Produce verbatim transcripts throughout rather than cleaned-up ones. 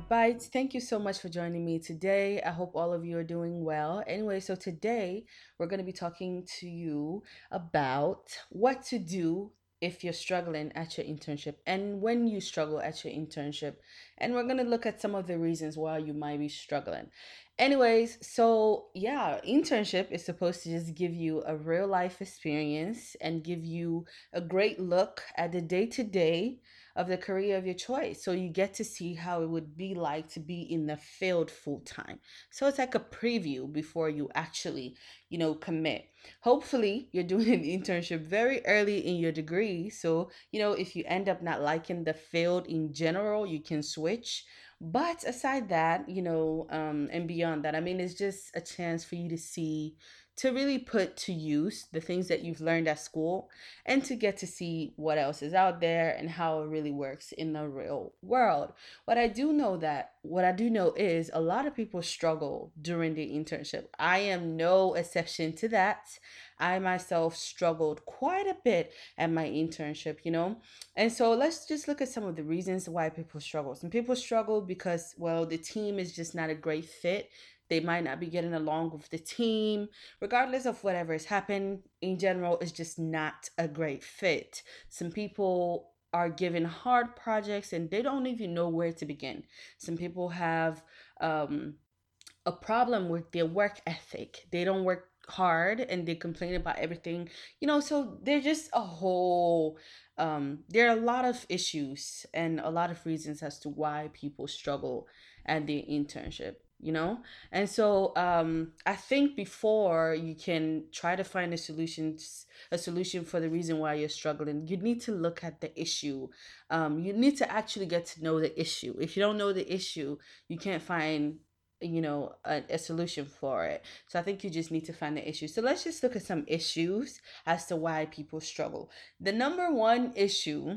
Bites. Thank you so much for joining me today. I hope all of you are doing well. Anyway, so today we're going to be talking to you about what to do if you're struggling at your internship and when you struggle at your internship. And we're going to look at some of the reasons why you might be struggling. Anyways, so yeah, internship is supposed to just give you a real life experience and give you a great look at the day to day of the career of your choice. So you get to see how it would be like to be in the field full time. So it's like a preview before you actually, you know, commit. Hopefully, you're doing an internship very early in your degree. So, you know, if you end up not liking the field in general, you can switch. But aside that, you know, um, and beyond that, I mean, it's just a chance for you to see, to really put to use the things that you've learned at school and to get to see what else is out there and how it really works in the real world. What I do know that what I do know is a lot of people struggle during the internship. I am no exception to that. I myself struggled quite a bit at my internship, you know. And so let's just look at some of the reasons why people struggle. Some people struggle because, well, the team is just not a great fit. They might not be getting along with the team. Regardless of whatever has happened, in general, it's just not a great fit. Some people are given hard projects and they don't even know where to begin. Some people have um, a problem with their work ethic. They don't work hard and they complain about everything, you know. So they're just a whole um there are a lot of issues and a lot of reasons as to why people struggle at the internship, you know. And so um I think before you can try to find a solution a solution for the reason why you're struggling, you need to look at the issue. Um you need to actually get to know the issue. If you don't know the issue, you can't find, you know, a, a solution for it. So I think you just need to find the issue. So let's just look at some issues as to why people struggle. The number one issue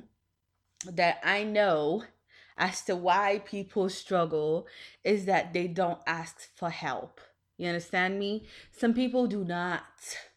that I know as to why people struggle is that they don't ask for help. You understand me? Some people do not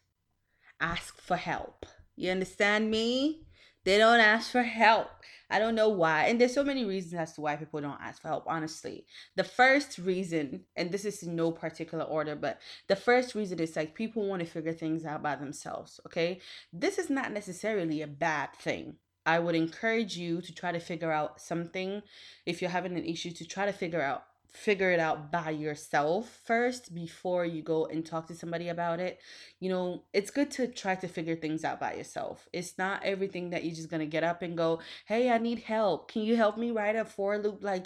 ask for help. You understand me? They don't ask for help. I don't know why. And there's so many reasons as to why people don't ask for help, honestly. The first reason, and this is in no particular order, but the first reason is like people want to figure things out by themselves, okay? This is not necessarily a bad thing. I would encourage you to try to figure out something. If you're having an issue, to try to figure out figure it out by yourself first before you go and talk to somebody about it. You know, it's good to try to figure things out by yourself. It's not everything that you're just going to get up and go, hey, I need help. Can you help me write a for loop? Like,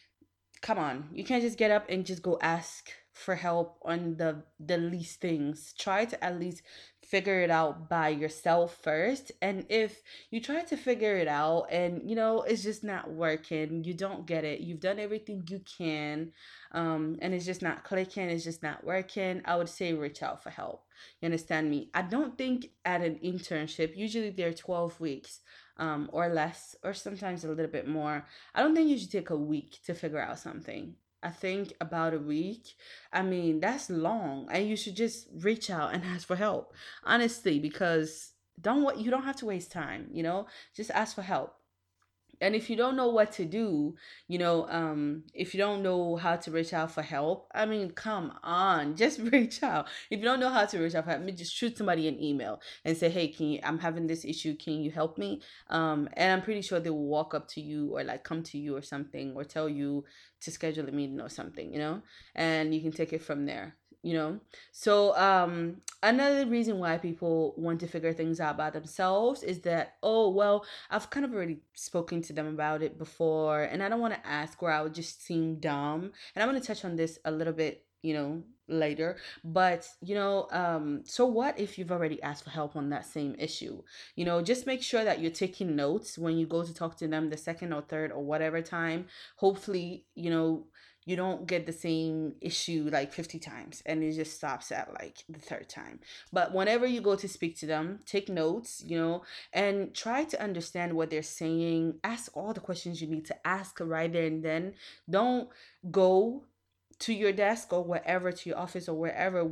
come on, you can't just get up and just go ask for help on the the least things. Try to at least figure it out by yourself first. And if you try to figure it out and you know it's just not working, you don't get it, you've done everything you can, um and it's just not clicking, it's just not working, I would say reach out for help. You understand me? I don't think at an internship, usually they're twelve weeks, um, or less, or sometimes a little bit more. I don't think you should take a week to figure out something. I think about a week. I mean, that's long, and you should just reach out and ask for help, honestly, because don't what you don't have to waste time. You know, just ask for help. And if you don't know what to do, you know, um if you don't know how to reach out for help, I mean, come on, just reach out. If you don't know how to reach out for help, I mean, just shoot somebody an email and say, hey, can you, I'm having this issue, can you help me? Um and I'm pretty sure they will walk up to you or like come to you or something, or tell you to schedule a meeting or something, you know, and you can take it from there, you know. So um another reason why people want to figure things out by themselves is that, oh well, I've kind of already spoken to them about it before, and I don't want to ask where I would just seem dumb. And I'm going to touch on this a little bit, you know, later. But, you know, um, so what if you've already asked for help on that same issue? You know, just make sure that you're taking notes when you go to talk to them the second or third or whatever time. Hopefully, you know, you don't get the same issue like fifty times and it just stops at like the third time. But whenever you go to speak to them, take notes, you know, and try to understand what they're saying. Ask all the questions you need to ask right there and then. Don't go to your desk or wherever, to your office or wherever, with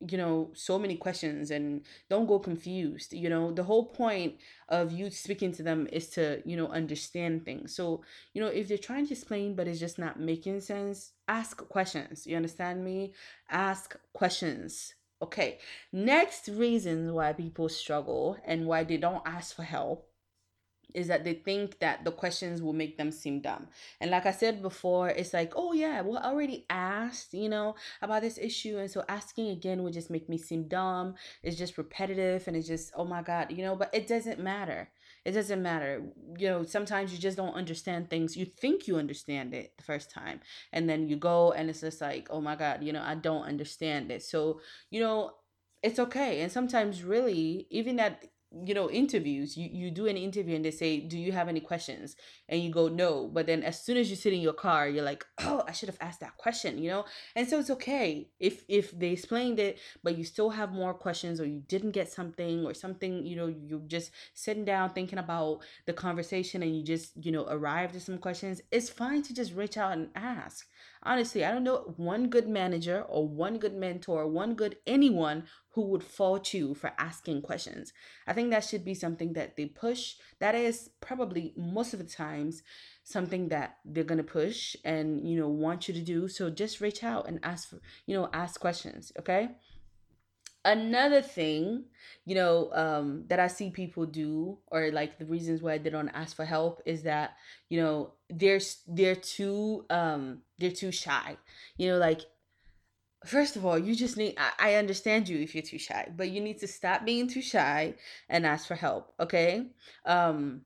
you know, so many questions, and don't go confused. You know, the whole point of you speaking to them is to, you know, understand things. So, you know, if they're trying to explain but it's just not making sense, ask questions. You understand me? Ask questions. Okay. Next reason why people struggle and why they don't ask for help is that they think that the questions will make them seem dumb. And like I said before, it's like, oh yeah, well, I already asked, you know, about this issue. And so asking again would just make me seem dumb. It's just repetitive and it's just, oh my God, you know, but it doesn't matter. It doesn't matter. You know, sometimes you just don't understand things. You think you understand it the first time. And then you go and it's just like, oh my God, you know, I don't understand it. So, you know, it's okay. And sometimes really, even at, you know, interviews, you you do an interview and they say, do you have any questions? And you go no, but then as soon as you sit in your car, you're like, oh, I should have asked that question, you know. And so it's okay if if they explained it but you still have more questions, or you didn't get something, or something, you know, you're just sitting down thinking about the conversation and you just, you know, arrived at some questions. It's fine to just reach out and ask. Honestly, I don't know one good manager or one good mentor, one good anyone who would fault you for asking questions. I think that should be something that they push. That is probably most of the times something that they're going to push and, you know, want you to do. So just reach out and ask for, you know, ask questions, okay? Another thing, you know, um that I see people do, or like the reasons why they don't ask for help, is that, you know, they're s- they're too um they're too shy. You know, like, first of all, you just need, I, I understand you if you're too shy, but you need to stop being too shy and ask for help, okay? Um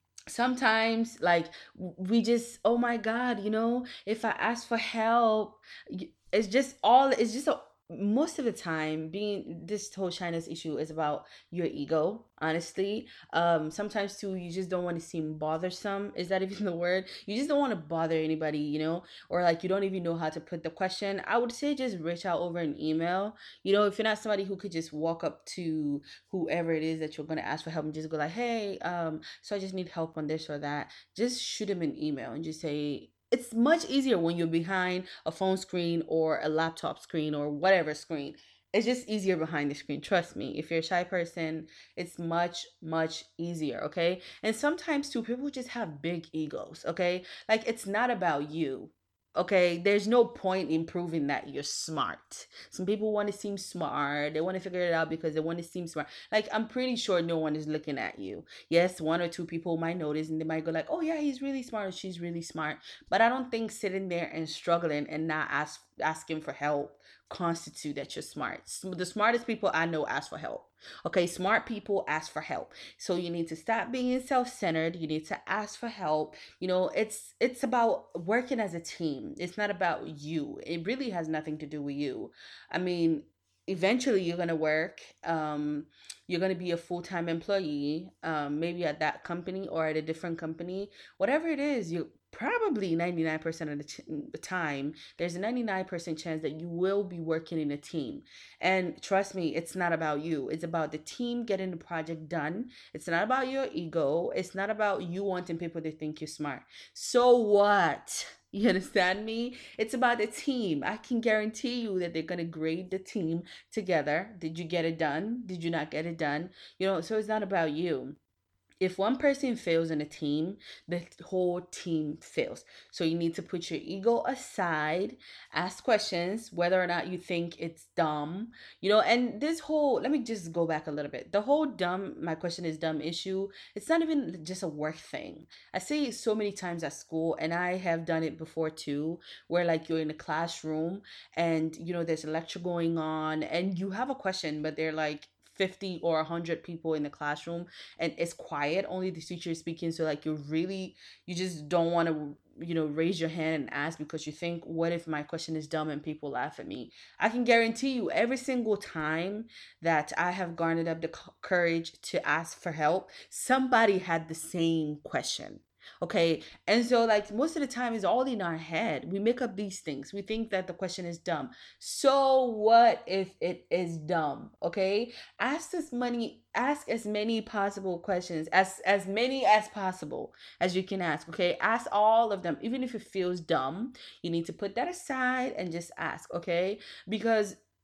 sometimes, like, we just, oh my God, you know, if I ask for help, y- it's just all it's just a, most of the time, being this whole shyness issue is about your ego, honestly. Um sometimes too, you just don't want to seem bothersome. Is that even the word? You just don't want to bother anybody, you know, or like you don't even know how to put the question. I would say just reach out over an email. You know, if you're not somebody who could just walk up to whoever it is that you're going to ask for help and just go like, hey, um so I just need help on this or that. Just shoot them an email and just say, it's much easier when you're behind a phone screen or a laptop screen or whatever screen. It's just easier behind the screen. Trust me. If you're a shy person, it's much, much easier. Okay. And sometimes too, people just have big egos. Okay. Like, it's not about you. Okay, there's no point in proving that you're smart. Some people want to seem smart. They want to figure it out because they want to seem smart. Like, I'm pretty sure no one is looking at you. Yes, one or two people might notice and they might go like, "Oh yeah, he's really smart or she's really smart." But I don't think sitting there and struggling and not ask asking for help constitute that you're smart. The smartest people I know ask for help. Okay, smart people ask for help. So you need to stop being self-centered. You need to ask for help. You know, it's it's about working as a team. It's not about you. It really has nothing to do with you. I mean, eventually you're going to work, um you're going to be a full-time employee, um maybe at that company or at a different company. Whatever it is, you probably ninety-nine percent of the, ch- the time, there's a ninety-nine percent chance that you will be working in a team. And trust me, it's not about you. It's about the team getting the project done. It's not about your ego. It's not about you wanting people to think you're smart. So what? You understand me? It's about the team. I can guarantee you that they're going to grade the team together. Did you get it done? Did you not get it done? You know, so it's not about you. If one person fails in a team, the whole team fails. So you need to put your ego aside, ask questions whether or not you think it's dumb. You know, and this whole, let me just go back a little bit. The whole dumb, my question is dumb issue, it's not even just a work thing. I see it so many times at school, and I have done it before too, where like you're in a classroom and you know there's a lecture going on and you have a question, but they're like fifty or one hundred people in the classroom and it's quiet, only the teacher is speaking. So like, you really, you just don't want to, you know, raise your hand and ask because you think, what if my question is dumb and people laugh at me? I can guarantee you, every single time that I have garnered up the c- courage to ask for help, somebody had the same question. Okay. And so like, most of the time is all in our head. We make up these things. We think that the question is dumb. So what if it is dumb? Okay. Ask as many ask as many possible questions, as as many as possible as you can ask. Okay, ask all of them, even if it feels dumb. You need to put that aside and just ask. Okay, because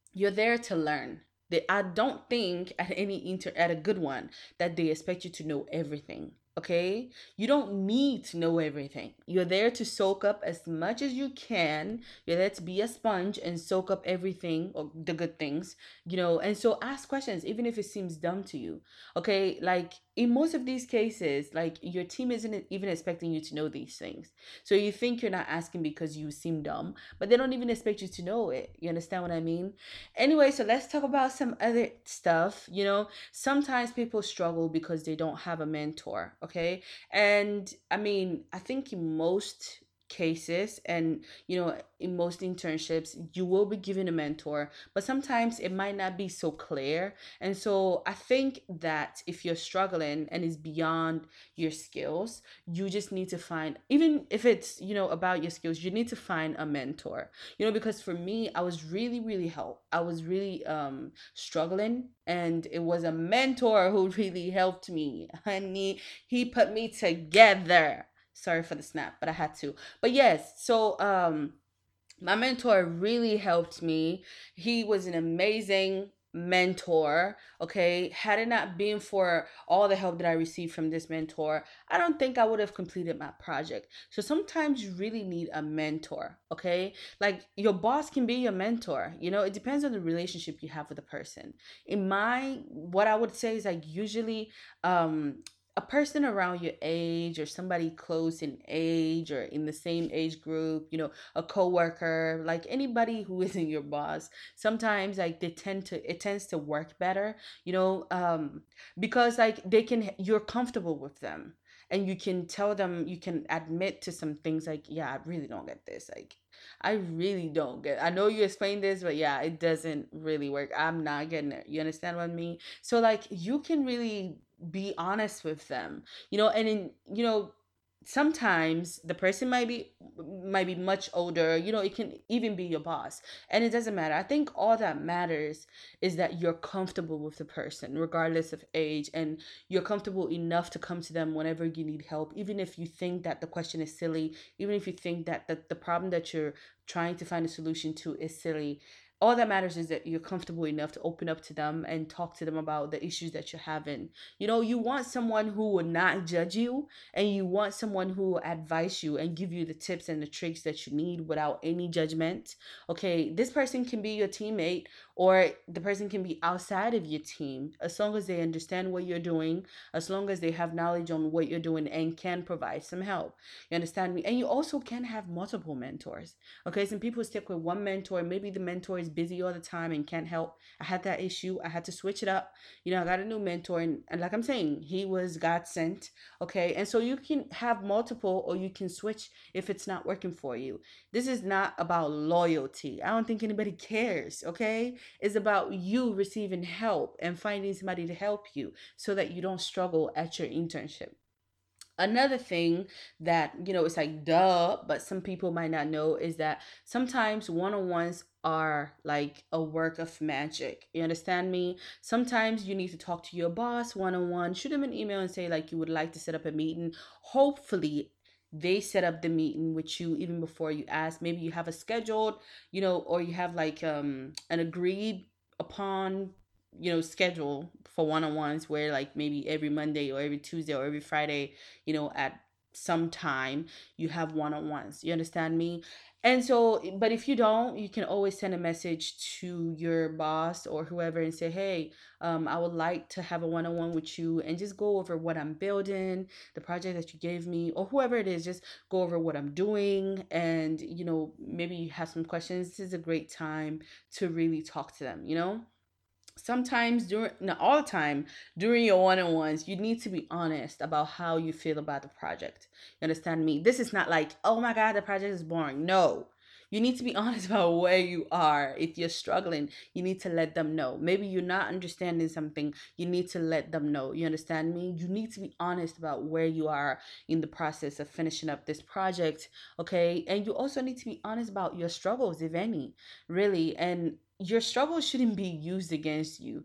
You're there to learn. They, I don't think at any inter at a good one that they expect you to know everything. Okay? You don't need to know everything. You're there to soak up as much as you can. You're there to be a sponge and soak up everything or the good things, you know. And so ask questions even if it seems dumb to you. Okay? Like in most of these cases, like your team isn't even expecting you to know these things. So you think you're not asking because you seem dumb, but they don't even expect you to know it. You understand what I mean? Anyway, so let's talk about some other stuff. You know, sometimes people struggle because they don't have a mentor, okay? And I mean, I think in most cases and you know in most internships you will be given a mentor, but sometimes it might not be so clear. And so I think that if you're struggling and it's beyond your skills, you just need to find, even if it's you know about your skills, you need to find a mentor. You know, because for me, I was really really help I was really um struggling, and it was a mentor who really helped me, honey. He put me together. Sorry for the snap, but I had to. But yes, so um my mentor really helped me. He was an amazing mentor. Okay, had it not been for all the help that I received from this mentor, I don't think I would have completed my project. So sometimes you really need a mentor. Okay, like your boss can be your mentor. You know, it depends on the relationship you have with the person. In my, what I would say is like usually um a person around your age or somebody close in age or in the same age group, you know, a coworker, like anybody who isn't your boss. Sometimes like they tend to it tends to work better, you know, um, because like they can you're comfortable with them, and you can tell them, you can admit to some things like, yeah, I really don't get this. Like I really don't get. I know you explained this, but yeah, it doesn't really work. I'm not getting it. You understand what I mean? So like you can really be honest with them, you know, and in you know sometimes the person might be might be much older, you know, it can even be your boss, and it doesn't matter. I think all that matters is that you're comfortable with the person regardless of age, and you're comfortable enough to come to them whenever you need help, even if you think that the question is silly, even if you think that the, the problem that you're trying to find a solution to is silly. All that matters is that you're comfortable enough to open up to them and talk to them about the issues that you're having. You know, you want someone who will not judge you, and you want someone who will advise you and give you the tips and the tricks that you need without any judgment. Okay, this person can be your teammate, or the person can be outside of your team, as long as they understand what you're doing, as long as they have knowledge on what you're doing and can provide some help. You understand me? And you also can have multiple mentors. Okay, some people stick with one mentor. Maybe the mentor is busy all the time and can't help. I had that issue. I had to switch it up. You know, I got a new mentor, and, and like I'm saying, he was God sent. Okay, and so you can have multiple, or you can switch if it's not working for you. This is not about loyalty. I don't think anybody cares. Okay, it's about you receiving help and finding somebody to help you so that you don't struggle at your internship. Another thing that you know it's like duh, but some people might not know, is that sometimes one-on-ones are like a work of magic. You understand me? Sometimes you need to talk to your boss one-on-one, shoot them an email and say like you would like to set up a meeting. Hopefully they set up the meeting with you even before you ask. Maybe you have a scheduled, you know, or you have like um an agreed upon, you know, schedule for one-on-ones, where like maybe every Monday or every Tuesday or every Friday, you know, at some time you have one-on-ones. You understand me? And so, but if you don't, you can always send a message to your boss or whoever and say, hey, um, I would like to have a one-on-one with you and just go over what I'm building, the project that you gave me, or whoever it is, just go over what I'm doing. And, you know, maybe you have some questions. This is a great time to really talk to them, you know? Sometimes during, not all the time, during your one-on-ones you need to be honest about how you feel about the project. You understand me? This is not like, oh my god, the project is boring. No, you need to be honest about where you are. If you're struggling, you need to let them know. Maybe you're not understanding something, you need to let them know. You understand me? You need to be honest about where you are in the process of finishing up this project. Okay, and you also need to be honest about your struggles, if any, really. And your struggles shouldn't be used against you.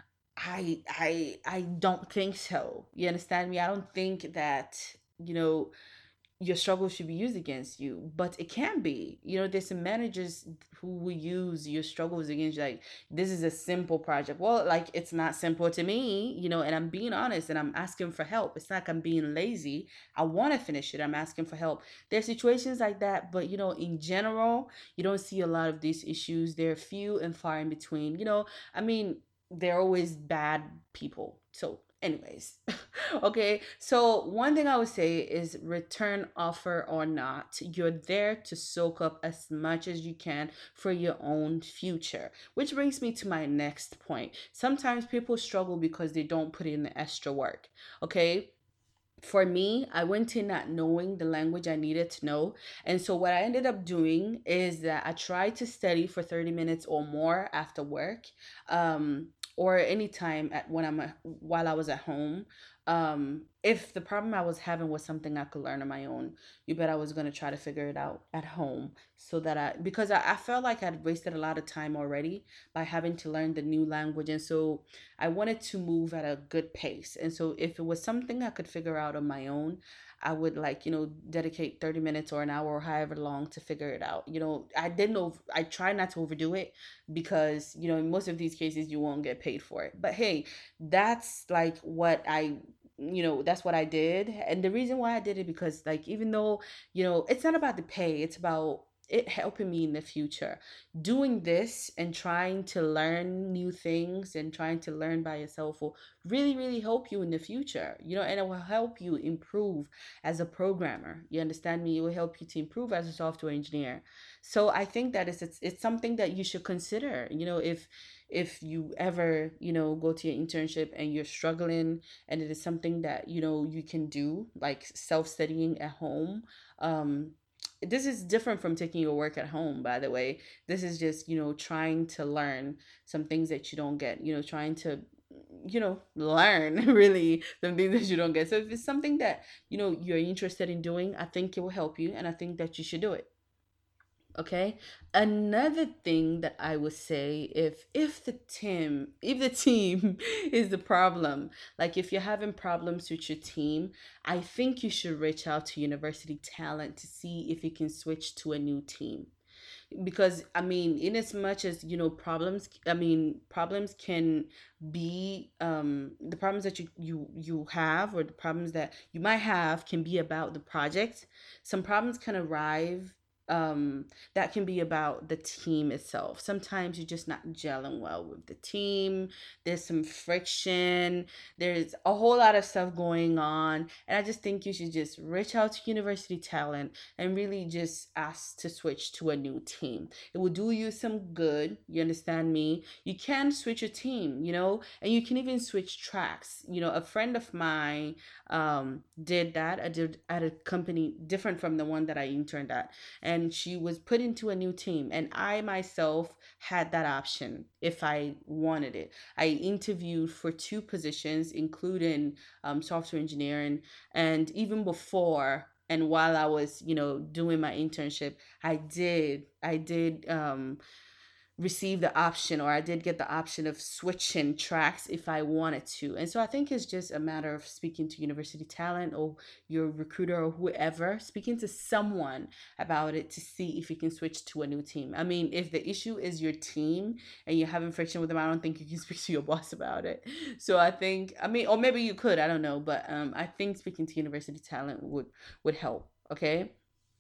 I I I don't think so. You understand me? I don't think that, you know, your struggle should be used against you, but it can be. You know, there's some managers who will use your struggles against you. Like, this is a simple project. Well, like, it's not simple to me, you know, and I'm being honest and I'm asking for help. It's not like I'm being lazy. I want to finish it. I'm asking for help. There's situations like that, but, you know, in general, you don't see a lot of these issues. They're few and far in between. You know, I mean, they're always bad people. So, anyways, okay, so one thing I would say is return offer or not, you're there to soak up as much as you can for your own future. Which brings me to my next point. Sometimes people struggle because they don't put in the extra work. Okay, for me, I went in not knowing the language I needed to know. And so what I ended up doing is that I tried to study for thirty minutes or more after work, um, or anytime at when I'm at, while I was at home. Um, if the problem I was having was something I could learn on my own, you bet I was gonna try to figure it out at home so that I because I, I felt like I'd wasted a lot of time already by having to learn the new language. And so I wanted to move at a good pace. And so if it was something I could figure out on my own, I would like, you know, dedicate thirty minutes or an hour or however long to figure it out. You know, I didn't know, I try not to overdo it because, you know, in most of these cases, you won't get paid for it. But hey, that's like what I you know that's what I did. And the reason why I did it, because like, even though, you know, it's not about the pay, it's about it helping me in the future. Doing this and trying to learn new things and trying to learn by yourself will really, really help you in the future, you know, and it will help you improve as a programmer. You understand me? It will help you to improve as a software engineer. So I think that is it's, it's something that you should consider, you know, if if you ever, you know, go to your internship and you're struggling and it is something that, you know, you can do, like self-studying at home. um this is different from taking your work at home, by the way. This is just, you know, trying to learn some things that you don't get, you know, trying to, you know, learn really some things that you don't get. So if it's something that, you know, you're interested in doing, I think it will help you and I think that you should do it. Okay, another thing that I would say, if if the team if the team is the problem, like if you're having problems with your team, I think you should reach out to university talent to see if you can switch to a new team. Because I mean, in as much as, you know, problems, I mean, problems can be, um the problems that you you you have, or the problems that you might have, can be about the project. Some problems can arrive, um that can be about the team itself. Sometimes you're just not gelling well with the team. There's some friction. There's a whole lot of stuff going on, and I just think you should just reach out to university talent and really just ask to switch to a new team. It will do you some good. You understand me? You can switch your team, you know, and you can even switch tracks. You know, a friend of mine um, did that. I did at a company different from the one that I interned at, and she was put into a new team. And I myself had that option if I wanted it. I interviewed for two positions, including um, software engineering, and even before and while I was, you know, doing my internship, I did, I did um, receive the option, or I did get the option of switching tracks if I wanted to. And so I think it's just a matter of speaking to university talent or your recruiter or whoever, speaking to someone about it to see if you can switch to a new team. I mean, if the issue is your team and you're having friction with them, I don't think you can speak to your boss about it. So I think, I mean, or maybe you could, I don't know, but um, I think speaking to university talent would would help. Okay.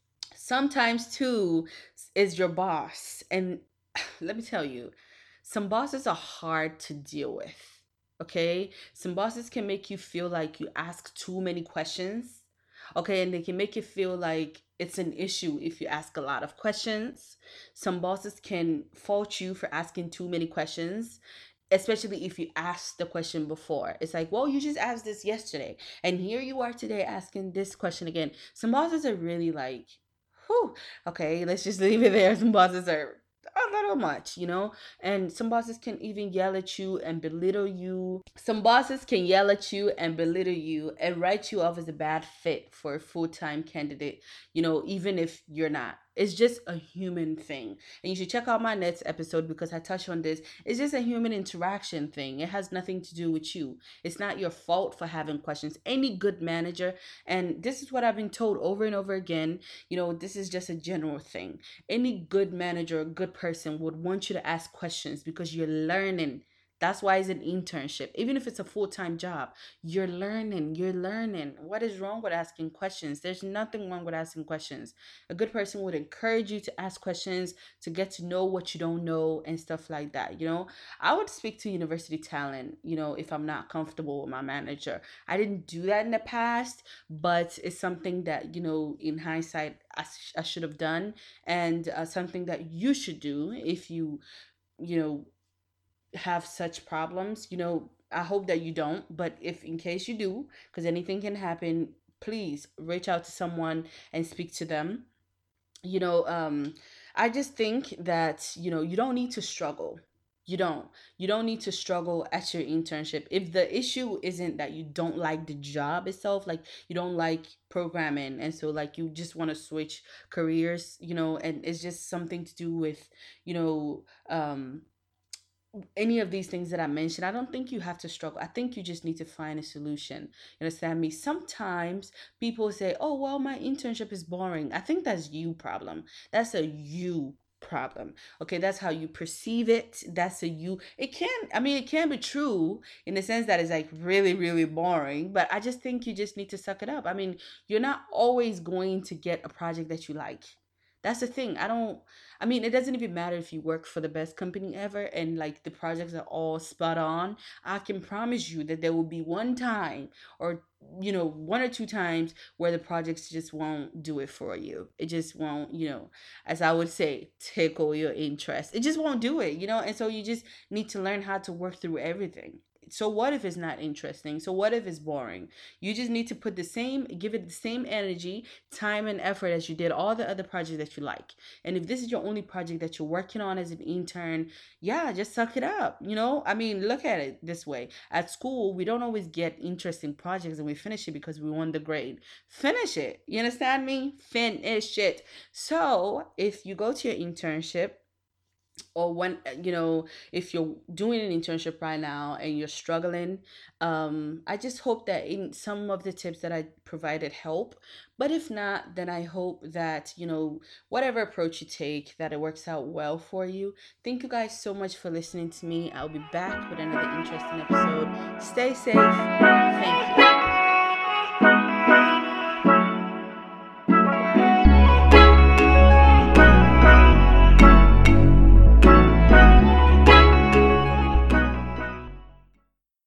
Sometimes too is your boss, and let me tell you, some bosses are hard to deal with. Okay, some bosses can make you feel like you ask too many questions. Okay, and they can make you feel like it's an issue if you ask a lot of questions. Some bosses can fault you for asking too many questions, especially if you asked the question before. It's like, well, you just asked this yesterday, and here you are today asking this question again. Some bosses are really like, whew, okay, let's just leave it there. Some bosses are a little much, you know? And some bosses can even yell at you and belittle you. Some bosses can yell at you and belittle you and write you off as a bad fit for a full time candidate, you know, even if you're not. It's just a human thing. And you should check out my next episode because I touch on this. It's just a human interaction thing. It has nothing to do with you. It's not your fault for having questions. Any good manager, and this is what I've been told over and over again, you know, this is just a general thing. Any good manager, a good person would want you to ask questions because you're learning. That's why it's an internship. Even if it's a full time job, you're learning. You're learning. What is wrong with asking questions? There's nothing wrong with asking questions. A good person would encourage you to ask questions, to get to know what you don't know, and stuff like that. You know, I would speak to university talent, you know, if I'm not comfortable with my manager. I didn't do that in the past, but it's something that, you know, in hindsight, I, sh- I should have done, and uh, something that you should do if you, you know, have such problems. You know, I hope that you don't, but if in case you do, because anything can happen, please reach out to someone and speak to them. You know, um I just think that, you know, you don't need to struggle. You don't. You don't need to struggle at your internship. If the issue isn't that you don't like the job itself, like you don't like programming, and so like you just want to switch careers, you know, and it's just something to do with, you know, um any of these things that I mentioned, I don't think you have to struggle. I think you just need to find a solution. You understand me? Sometimes people say, "Oh, well, my internship is boring." I think that's you problem. That's a you problem. Okay, that's how you perceive it. That's a you. It can, I mean, it can be true in the sense that it's like really, really boring, but I just think you just need to suck it up. I mean, you're not always going to get a project that you like. That's the thing. I don't I mean, it doesn't even matter if you work for the best company ever and like the projects are all spot on. I can promise you that there will be one time or, you know, one or two times where the projects just won't do it for you. It just won't, you know, as I would say, tickle your interest. It just won't do it, you know? And so you just need to learn how to work through everything. So what if it's not interesting? So what if it's boring? You just need to put the same, give it the same energy, time, and effort as you did all the other projects that you like. And if this is your only project that you're working on as an intern, yeah, just suck it up. You know, I mean, look at it this way. At school, we don't always get interesting projects and we finish it because we won the grade. Finish it. You understand me? Finish it. So if you go to your internship, or when, you know, if you're doing an internship right now and you're struggling, um I just hope that in some of the tips that I provided help. But if not, then I hope that, you know, whatever approach you take, that it works out well for you. Thank you guys so much for listening to me. I'll be back with another interesting episode. Stay safe.